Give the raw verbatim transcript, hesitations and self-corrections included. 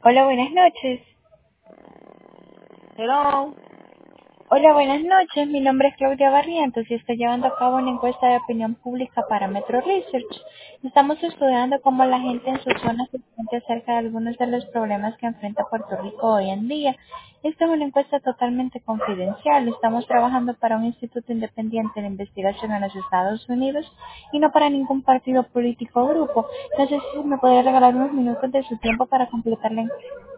Hola, buenas noches. Hello. Hola, buenas noches. Mi nombre es Claudia Barrientos y estoy llevando a cabo una encuesta de opinión pública para Metro Research. Estamos estudiando cómo la gente en su zona se siente acerca de algunos de los problemas que enfrenta Puerto Rico hoy en día. Esta es una encuesta totalmente confidencial. Estamos trabajando para un instituto independiente de investigación en los Estados Unidos y no para ningún partido político o grupo. No sé si me podría regalar unos minutos de su tiempo para completar la encuesta.